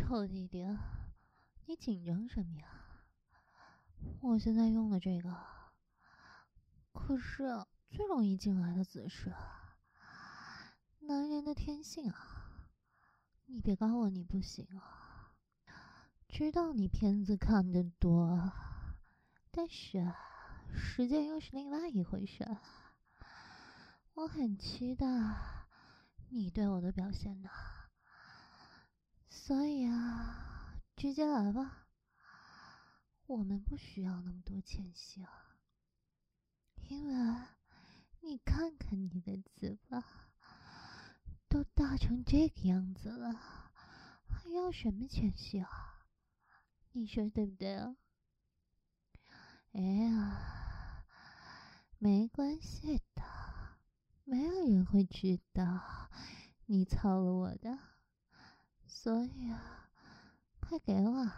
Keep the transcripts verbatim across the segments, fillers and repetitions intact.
臭弟弟，你紧张什么呀？我现在用的这个，可是最容易进来的姿势，男人的天性啊！你别告我你不行啊！知道你片子看得多，但是实践又是另外一回事。我很期待你对我的表现呢，所以啊，直接来吧。我们不需要那么多前戏啊，因为你看看你的嘴巴，都大成这个样子了，还要什么前戏啊？你说对不对啊？哎呀，没关系的，没有人会知道你操了我的，所以啊，快给我！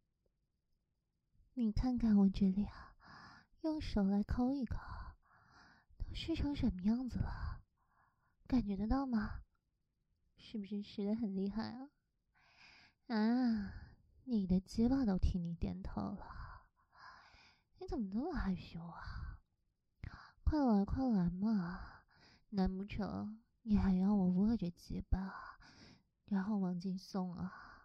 你看看我这里啊，用手来抠一抠，都湿成什么样子了？感觉得到吗？是不是湿得很厉害啊？啊，你的鸡巴都替你点头了，你怎么那么害羞啊？快来快来嘛！难不成你还要我握着鸡巴，然后往进送啊？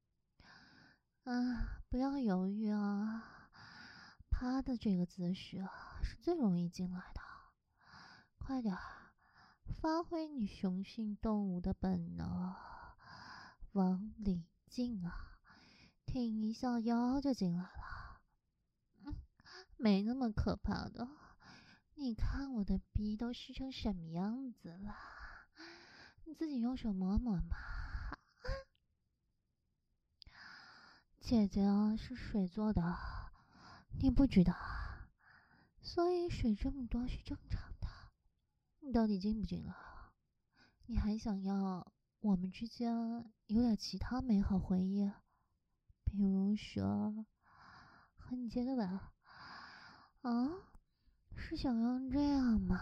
啊，不要犹豫啊！趴的这个姿势啊，是最容易进来的。快点，发挥你雄性动物的本能，往里进啊！挺一下腰就进来了。嗯，没那么可怕的。你看我的逼都湿成什么样子了？你自己用手摸摸嘛。姐姐是水做的，你不知道啊，所以水这么多是正常的。你到底进不进来啊？你还想要我们之间有点其他美好回忆？比如说和你接个吻啊？是想要这样吗？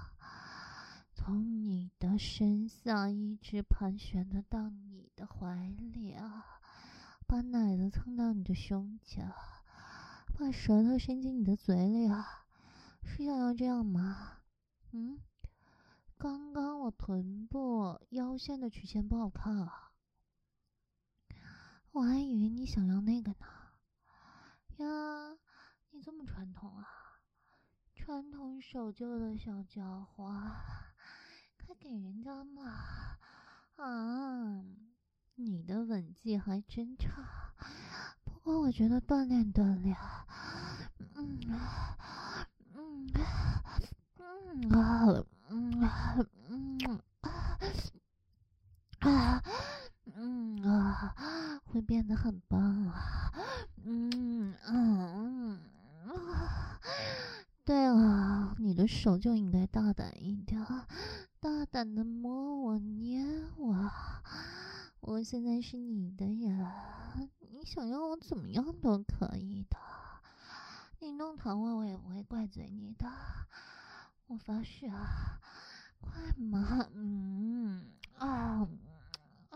从你的身下一直盘旋的到你的怀里啊，把奶子蹭到你的胸前，把舌头伸进你的嘴里啊，是想要这样吗？嗯，刚刚我臀部腰线的曲线不好看啊，我还以为你想要那个呢。呀，你这么传统啊，传统守旧的小家伙，快给人家嘛！啊，你的吻技还真差，不过我觉得锻炼锻炼，嗯嗯嗯啊嗯嗯啊嗯啊，会变得很棒啊！嗯嗯啊，对了，你的手就应该大胆一点，大胆的摸我、捏我。我现在是你的人，你想要我怎么样都可以的。你弄疼我，我也不会怪罪你的。我发誓啊，快嘛，嗯啊啊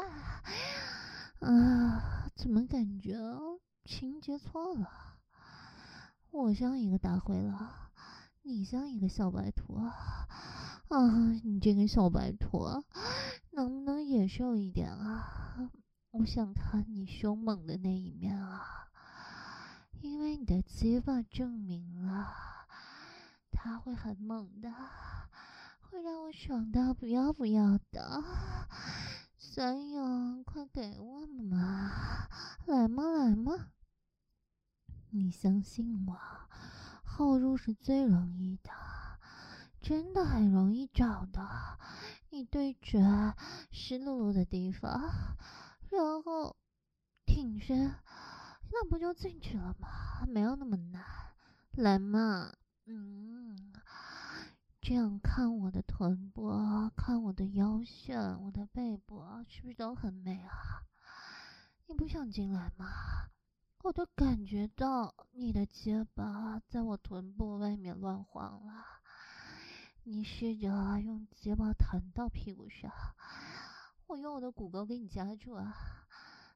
啊！怎么感觉情节错了？我像一个大灰狼，你像一个小白兔啊！你这个小白兔，能不能野兽一点啊？我想看你凶猛的那一面啊！因为你的鸡巴证明了，它会很猛的，会让我爽到不要不要的。所以啊，快给我嘛！来嘛来嘛！你相信我，后入是最容易的，真的很容易找的。你对准湿漉漉的地方，然后挺身，那不就进去了吗？没有那么难。来嘛，嗯，这样看我的臀部，看我的腰线，我的背部，是不是都很美啊？你不想进来吗？我都感觉到你的结巴在我臀部外面乱晃了。你试着用结巴弹到屁股上，我用我的骨沟给你夹住啊！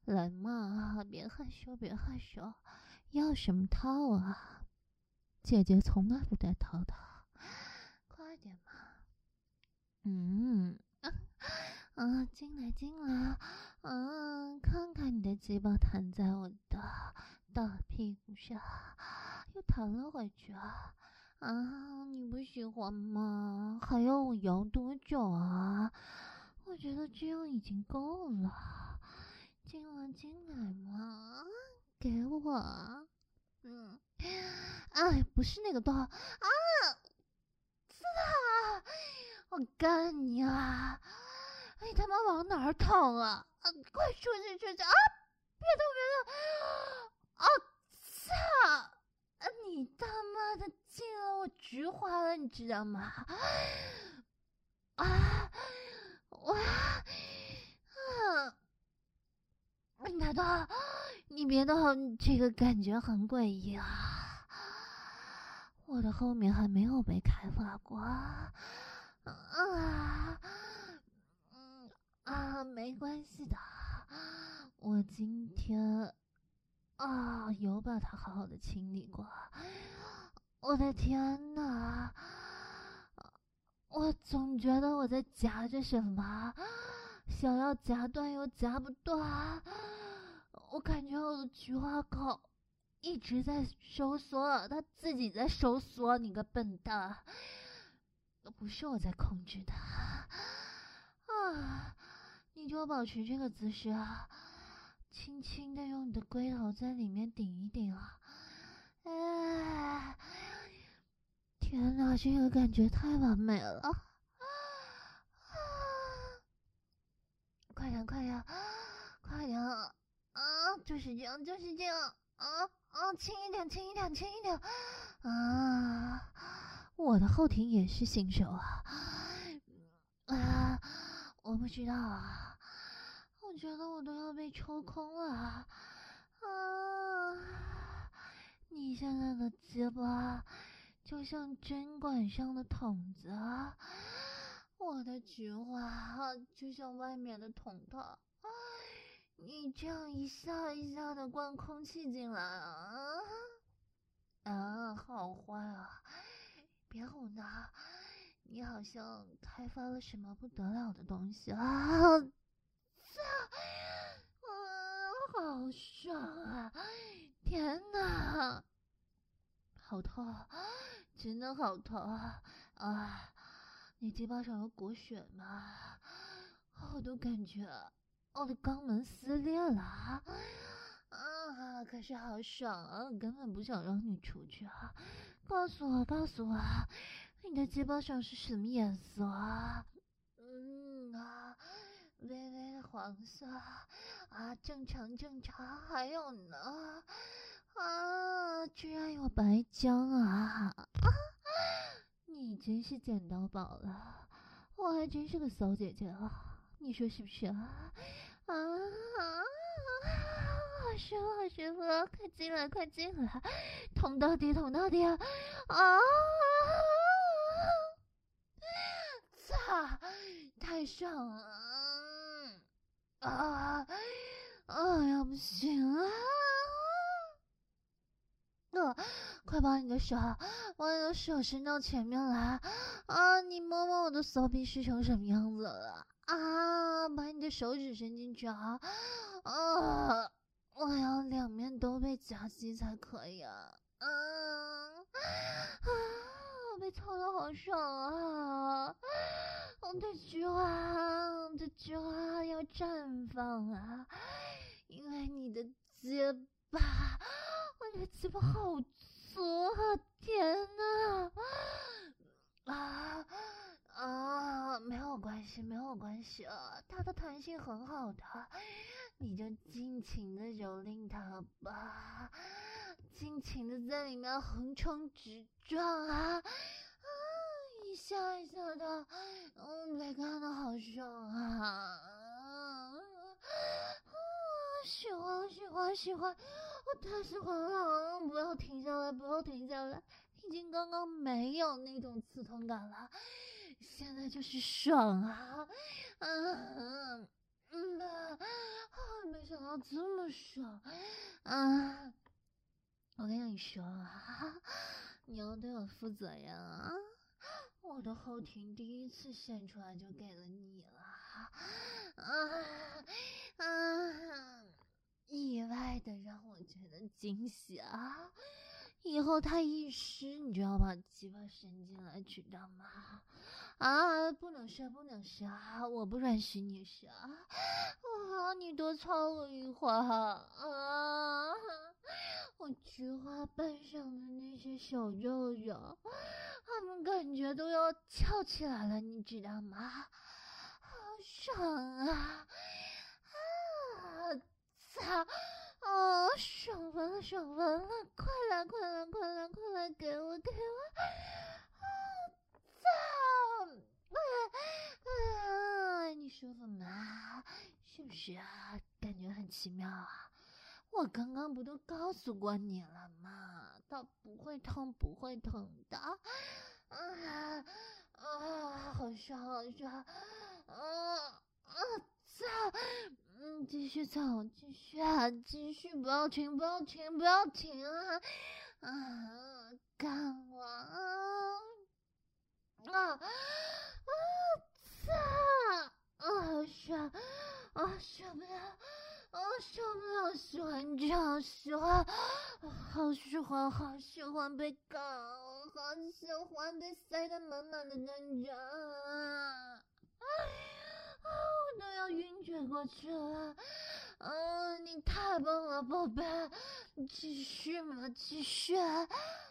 来嘛，别害羞，别害羞，要什么套啊？姐姐从来不带套的，快点嘛。嗯，啊，啊，进来进来，嗯，看看你的鸡巴弹在我的大屁股上，又弹了回去啊。啊，你不喜欢吗？还要我摇多久啊？我觉得这样已经够了。进来进来嘛，给我。嗯，哎，不是那个洞啊！是啊，我干你啊！你他妈往哪儿捅啊？啊，快出去出去啊！别动别动！啊操！啊，你他妈的进了我菊花了，你知道吗？啊！我啊！你别动！你别动！这个感觉很诡异啊！我的后面还没有被开发过。啊，嗯啊，没关系的，我今天啊有把它好好的清理过。我的天哪，我总觉得我在夹着什么，想要夹断又夹不断。我感觉我的菊花口一直在收缩，它自己在收缩，你个笨蛋！不是我在控制它啊！你就保持这个姿势啊，轻轻的用你的龟头在里面顶一顶啊！哎，天哪，这个感觉太完美了！啊，快点，快点，快点！啊，就是这样，就是这样！啊啊，轻一点，轻一点，轻一点！啊，我的后庭也是新手啊！啊，我不知道啊，我觉得我都要被抽空了啊！你现在的结巴就像针管上的筒子啊，我的菊花就像外面的筒筒。你这样一下一下的灌空气进来啊！啊，好坏啊！别胡闹，你好像开发了什么不得了的东西啊！这，啊，好爽啊！天哪，好痛，真的好痛啊！啊，你鸡巴上有裹血吗？我都感觉我的肛门撕裂了啊！啊，可是好爽啊！根本不想让你出去啊！告诉我，告诉我，你的鸡巴上是什么颜色啊？嗯啊，微微的黄色啊，正常正常。还有呢，啊，居然有白浆啊！啊，你真是捡到宝了，我还真是个骚姐姐啊！你说是不是啊？啊啊！好舒服，好舒服！快进来，快进来！捅到底，捅到底！啊！操！太爽了！啊！啊呀，不行啊！呃，快把你的手，把你的手伸到前面来啊！你摸摸我的骚逼湿成什么样子了啊！把你的手指伸进去啊！啊！我要两面都被夹击才可以啊！嗯啊！我被操的好爽啊！我的菊花，我的菊花要绽放啊！因为你的结巴。我的鸡巴好粗啊！天哪！啊啊，没有关系，没有关系啊，它的弹性很好的，你就尽情的蹂躏它吧，尽情的在里面横冲直撞啊！啊，一下一下的，嗯，被干的好爽啊！啊，喜欢喜欢喜欢！我太喜欢了！不要停下来，不要停下来！已经刚刚没有那种刺痛感了，现在就是爽啊！嗯嗯啊，没想到这么爽啊！我跟你说啊，你要对我负责任啊！我的后庭第一次献出来就给了你了，啊啊！意外的让我觉得惊喜啊！以后他一湿，你就要把鸡巴伸进来，知道吗？啊，不能射，不能射，我不允许你射！啊，你多操我一会儿啊！我菊花瓣上的那些小肉肉，他们感觉都要翘起来了，你知道吗？好爽啊！啊，操！哦，爽翻了，爽翻了！快来，快来，快来，快来，给我，给我！啊，操！啊，你舒服吗？是不是啊？感觉很奇妙啊！我刚刚不都告诉过你了吗？它不会痛，不会痛的。啊啊，好爽，好爽！啊啊，操！嗯，继续操，继续啊，继续，不要停，不要停，不要停啊！啊，干我啊！啊啊！操！啊，好爽！啊，受不了！啊，受不了！喜欢这样，喜欢，好喜欢，好喜欢被搞，好喜欢被塞得满满的感觉啊！啊，我都要晕厥过去了！啊，你太棒了，宝贝！继续嘛，继续！啊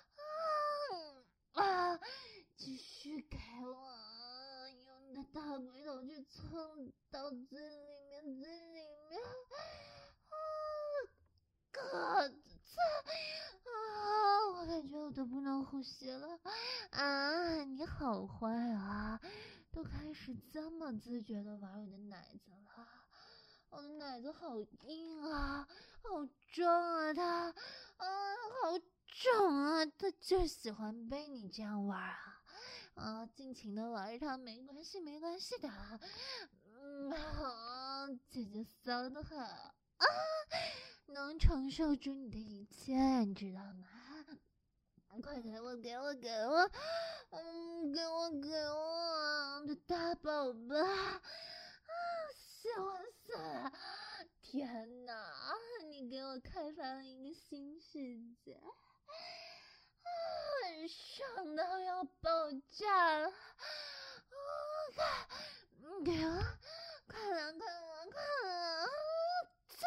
啊，继续给我，用你的大龟头去蹭到最里面，最里面！啊，哥，这啊，我感觉我都不能呼吸了！啊，你好坏啊！都开始这么自觉的玩我的奶子了，我的奶子好硬啊，好重啊，它，啊，好重啊，它就喜欢被你这样玩啊，啊，尽情的玩它，没关系，没关系的，嗯，好，姐姐骚的很啊，能承受住你的一切，你知道吗？快给我，给我，给我！嗯，给我，给我，我的大宝贝！啊，喜欢死了！天哪，你给我开发了一个新世界，啊，爽到要爆炸了！啊，快，给我，快来，快来，快来！啊，这，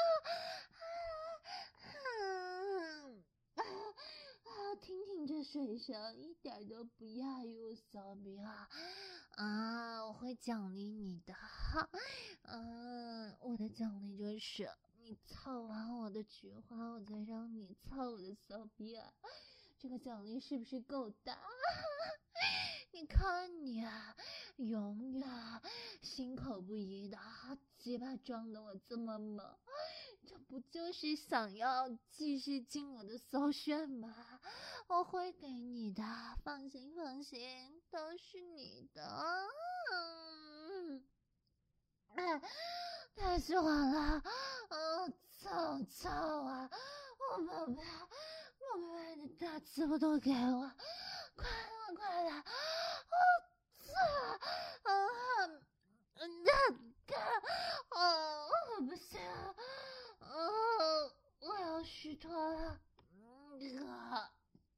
啊，啊！啊，听听这水声，一点都不亚于我骚逼啊！啊，我会奖励你的，嗯，我的奖励就是你操完我的菊花，我再让你操我的骚逼啊！这个奖励是不是够大？你看你啊，永远心口不一的，鸡巴装的我这么猛，这不就是想要继续进我的骚穴吗？我会给你的，放心放心，都是你的。嗯，哎，太喜欢了，哦，操操啊！我宝贝，宝贝，你大鸡巴都给我，快了快了！我操啊！那个，哦，不行，哦，我要虚脱了，嗯，啊，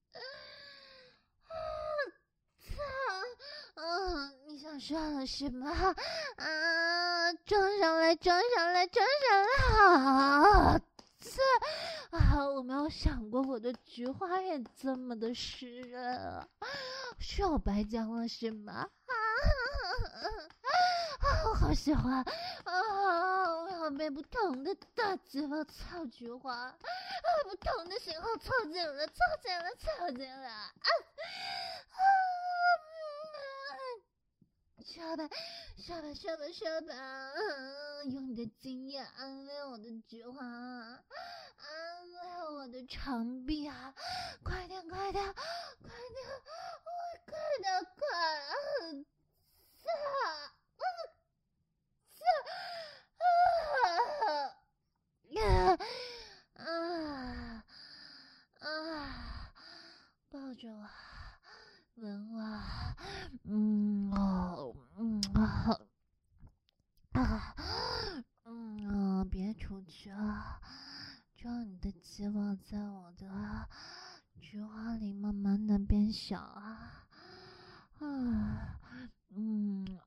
操，嗯，你想说了是吗？啊，装上来，装上来，装上来，啊！这啊，我没有想过我的菊花也这么的湿润啊，是我白讲了是吗？啊，啊，我好喜欢啊！我要被不同的大鸡巴操菊花，啊，不同的型号操进了，操进了，操进了啊！啊，说吧，说吧，说吧，说吧，嗯，用你的经验安慰我的菊花，安慰我的长臂啊！快点，快点，快点，我快点，快！啊！操！啊！操！ 啊啊！抱着我，吻我，嗯哦，嗯啊啊，嗯啊，别出去啊！就让你的鸡巴在我的菊花里慢慢的变小啊！啊，嗯